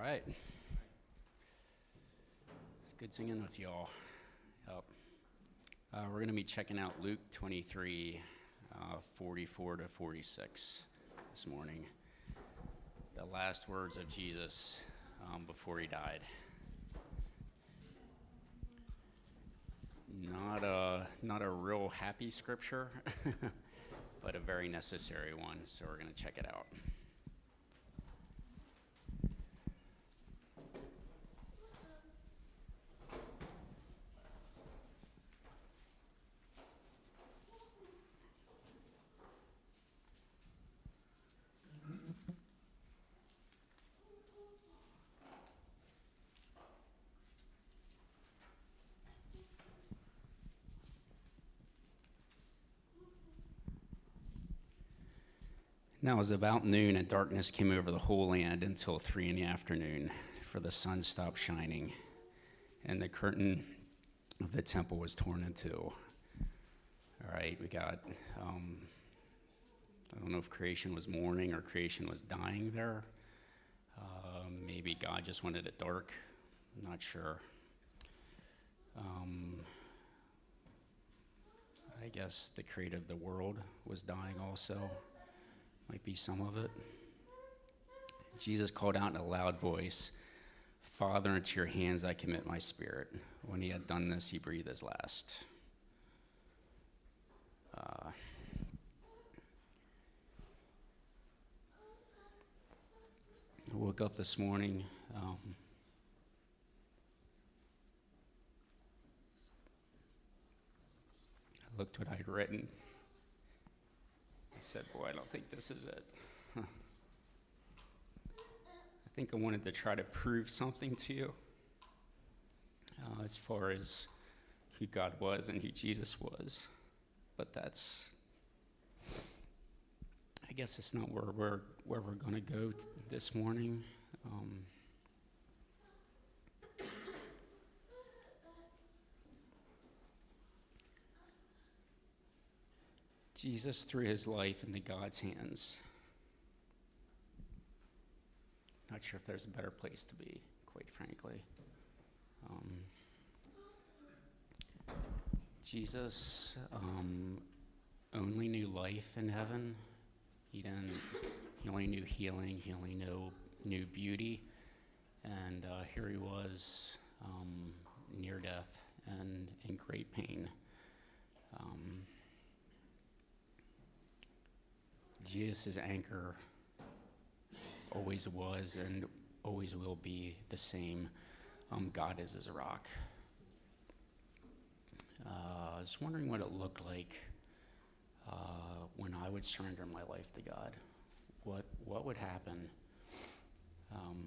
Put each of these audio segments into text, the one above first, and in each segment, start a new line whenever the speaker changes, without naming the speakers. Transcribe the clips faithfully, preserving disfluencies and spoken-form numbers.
right. It's good singing with y'all. Yep. Uh, we're going to be checking out Luke twenty-three, uh, forty-four to forty-six this morning. The last words of Jesus um, before he died. Not a, not a real happy scripture, but a very necessary one, so we're going to check it out. Now it was about noon, and darkness came over the whole land until three in the afternoon, for the sun stopped shining, and the curtain of the temple was torn in two. All right, we got, um, I don't know if creation was mourning or creation was dying there. Uh, maybe God just wanted it dark. I'm not sure. Um, I guess the creator of the world was dying also. Might be some of it. Jesus called out in a loud voice, "Father, into your hands I commit my spirit." When he had done this, he breathed his last. Uh, I woke up this morning. Um, I looked what I'd written. I said, boy, I don't think this is it. Huh. I think I wanted to try to prove something to you uh, as far as who God was and who Jesus was. But that's, I guess it's not where we're, where we're going to go t- this morning. Um, Jesus threw his life into God's hands. Not sure if there's a better place to be, quite frankly. Um, Jesus um, only knew life in heaven. He didn't. He only knew healing. He only knew knew beauty. And uh, here he was, um, near death and in great pain. Um, Jesus' anchor always was and always will be the same. Um, God is his rock. Uh, I was wondering what it looked like uh, when I would surrender my life to God. What what would happen? Um,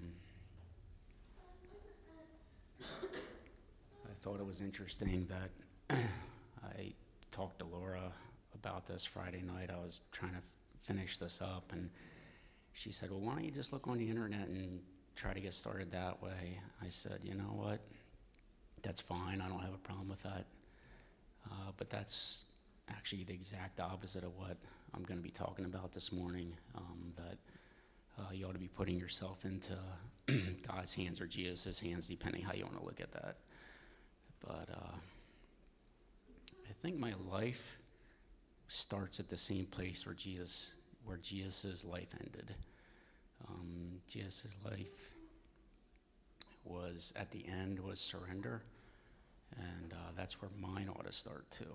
I thought it was interesting that I talked to Laura about this Friday night. I was trying to f- finish this up, and she said, well, why don't you just look on the internet and try to get started that way? I said, you know what? That's fine. I don't have a problem with that. Uh, but that's actually the exact opposite of what I'm going to be talking about this morning, um, that uh, you ought to be putting yourself into God's hands or Jesus' hands, depending how you want to look at that. But uh, I think my life starts at the same place where Jesus, where Jesus' life ended. Um, Jesus' life was, at the end, was surrender, and uh, that's where mine ought to start too.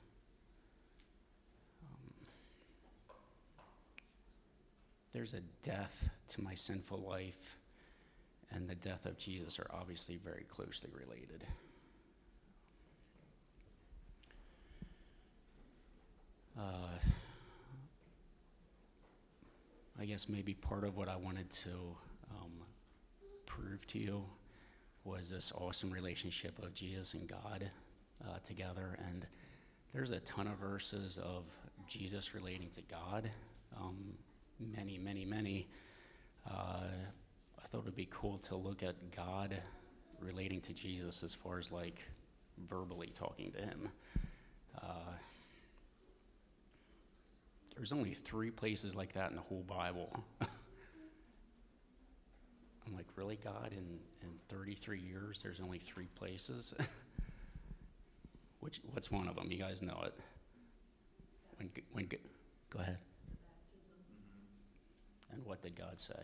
Um, there's a death to my sinful life, and the death of Jesus are obviously very closely related. Uh, I guess maybe part of what I wanted to um, prove to you was this awesome relationship of Jesus and God uh, together. And there's a ton of verses of Jesus relating to God, um, many, many, many. Uh, I thought it would be cool to look at God relating to Jesus as far as like verbally talking to him. Uh, There's only three places like that in the whole Bible. I'm like, really, God? In, in thirty-three years, there's only three places? Which, what's one of them? You guys know it. When, when, go ahead. And what did God say?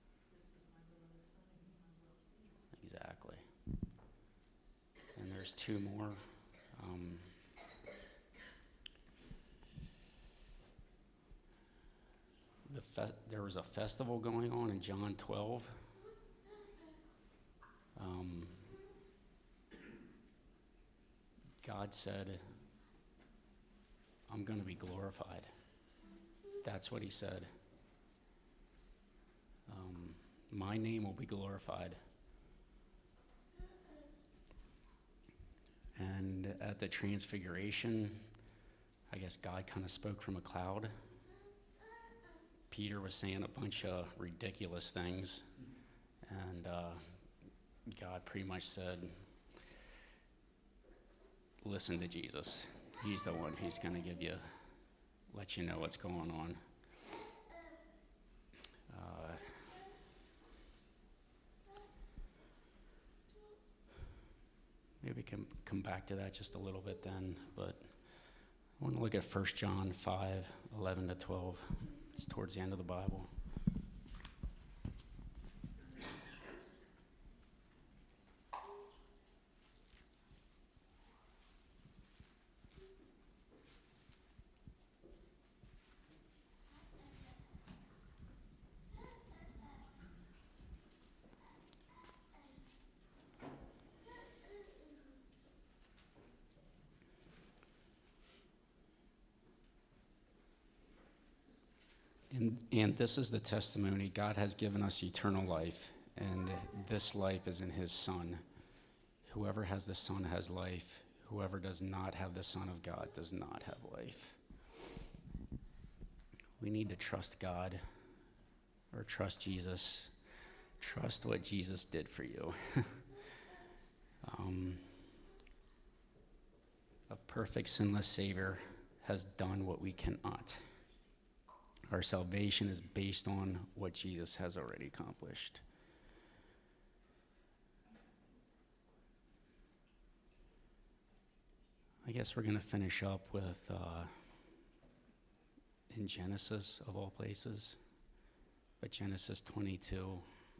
Exactly. And there's two more. Um, the fe- there was a festival going on in John twelve. Um, God said, I'm going to be glorified. That's what he said. Um, my name will be glorified. And at the Transfiguration, I guess God kind of spoke from a cloud. Peter was saying a bunch of ridiculous things, and uh, God pretty much said, listen to Jesus. He's the one who's going to give you, let you know what's going on. Uh, maybe we can come back to that just a little bit then, but I want to look at First John five, eleven to twelve. It's towards the end of the Bible. And, and this is the testimony. God has given us eternal life, and this life is in his Son. Whoever has the Son has life. Whoever does not have the Son of God does not have life. We need to trust God, or trust Jesus. Trust what Jesus did for you. um, a perfect, sinless Savior has done what we cannot. Our salvation is based on what Jesus has already accomplished. I guess we're going to finish up with, uh, in Genesis, of all places, but Genesis twenty-two.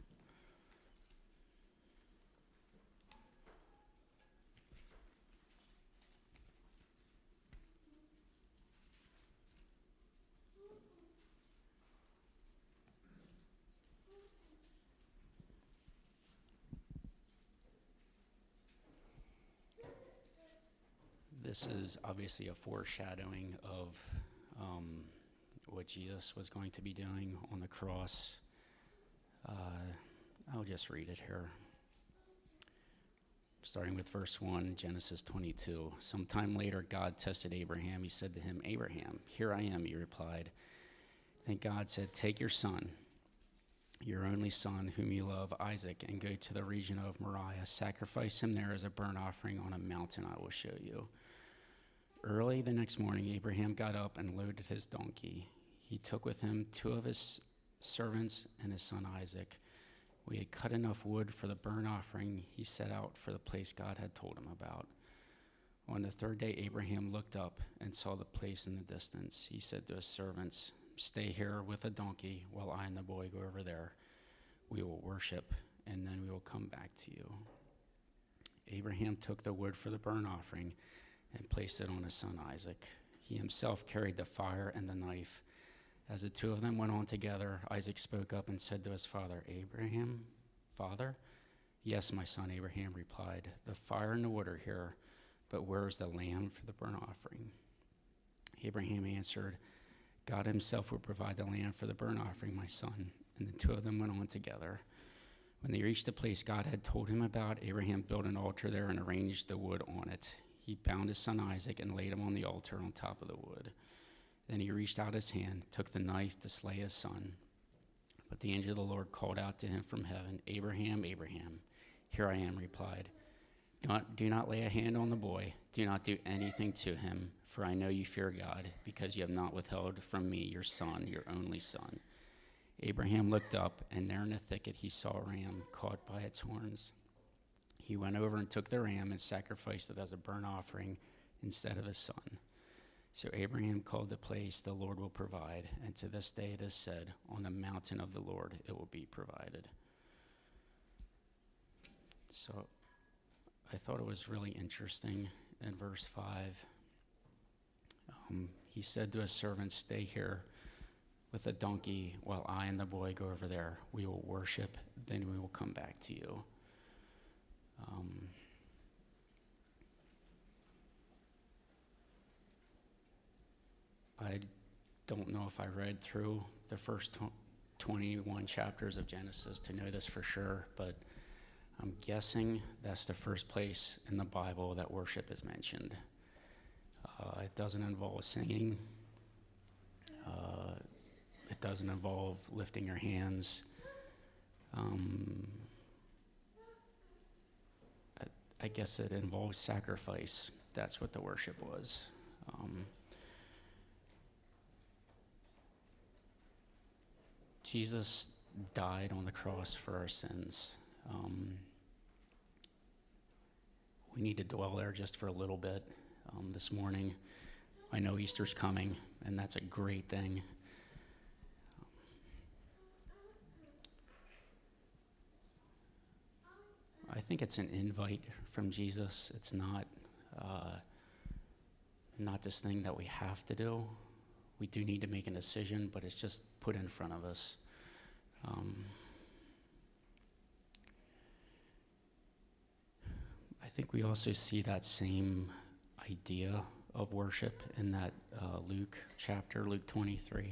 This is obviously a foreshadowing of um, what Jesus was going to be doing on the cross. Uh, I'll just read it here. Starting with verse one, Genesis twenty-two. Sometime later, God tested Abraham. He said to him, Abraham, here I am, he replied. Then God said, take your son, your only son, whom you love, Isaac, and go to the region of Moriah. Sacrifice him there as a burnt offering on a mountain I will show you. Early the next morning, Abraham got up and loaded his donkey. He took with him two of his servants and his son Isaac. We had cut enough wood for the burnt offering. He set out for the place God had told him about. On the third day, Abraham looked up and saw the place in the distance. He said to his servants, stay here with the donkey while I and the boy go over there. We will worship, and then we will come back to you. Abraham took the wood for the burnt offering and placed it on his son Isaac. He himself carried the fire and the knife. As the two of them went on together, Isaac spoke up and said to his father, Abraham, father? Yes, my son, Abraham replied. The fire and the wood are here, but where is the lamb for the burnt offering? Abraham answered, God himself will provide the lamb for the burnt offering, my son. And the two of them went on together. When they reached the place God had told him about, Abraham built an altar there and arranged the wood on it. He bound his son Isaac and laid him on the altar on top of the wood. Then he reached out his hand, took the knife to slay his son. But the angel of the Lord called out to him from heaven, Abraham, Abraham. Here I am, replied. Do not, do not lay a hand on the boy. Do not do anything to him, for I know you fear God, because you have not withheld from me your son, your only son. Abraham looked up, and there in the thicket he saw a ram caught by its horns. He went over and took the ram and sacrificed it as a burnt offering instead of his son. So Abraham called the place, "The Lord will provide," and to this day it is said, "On the mountain of the Lord it will be provided." So I thought it was really interesting in verse five. Um, he said to his servant, "Stay here with the donkey while I and the boy go over there. We will worship, then we will come back to you." Um, I don't know if I read through the first twenty-one chapters of Genesis to know this for sure, but I'm guessing that's the first place in the Bible that worship is mentioned. Uh, it doesn't involve singing. Uh, it doesn't involve lifting your hands. Um, I, I guess it involves sacrifice. That's what the worship was. Um, Jesus died on the cross for our sins. Um, we need to dwell there just for a little bit um, this morning. I know Easter's coming, and that's a great thing. I think it's an invite from Jesus. It's not uh, not this thing that we have to do. We do need to make a decision, but it's just put in front of us. Um, I think we also see that same idea of worship in that uh, Luke chapter, Luke twenty-three.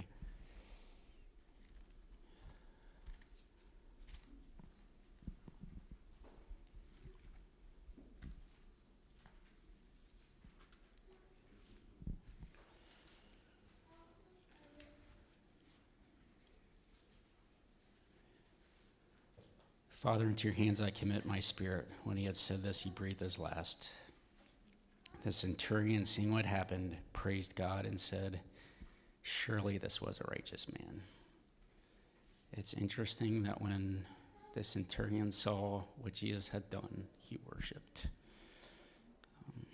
"Father, into your hands I commit my spirit." When he had said this, he breathed his last. The centurion, seeing what happened, praised God and said, "Surely this was a righteous man." It's interesting that when the centurion saw what Jesus had done, he worshiped. Um,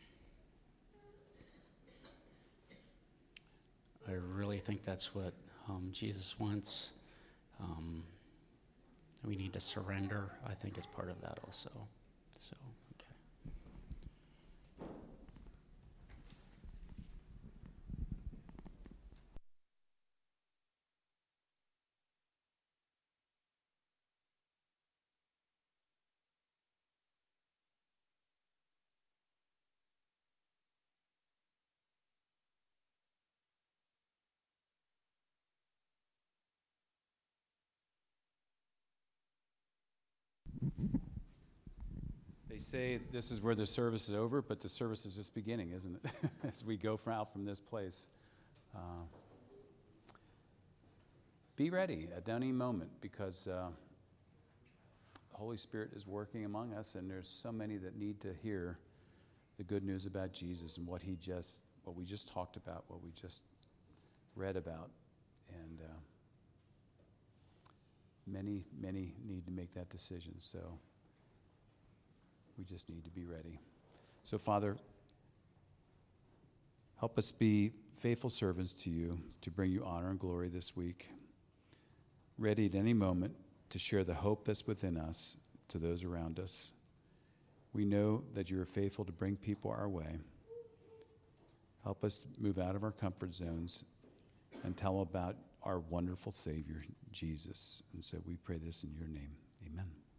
I really think that's what um, Jesus wants. Um, We need to surrender, I think, is part of that also. So, okay.
They say this is where the service is over, but the service is just beginning, isn't it? As we go from out from this place. Uh, be ready at any moment, because uh, the Holy Spirit is working among us, and there's so many that need to hear the good news about Jesus and what he just, what we just talked about, what we just read about. And uh, many, many need to make that decision. So we just need to be ready. So, Father, help us be faithful servants to you, to bring you honor and glory this week, ready at any moment to share the hope that's within us to those around us. We know that you are faithful to bring people our way. Help us move out of our comfort zones and tell about our wonderful Savior, Jesus. And so we pray this in your name. Amen.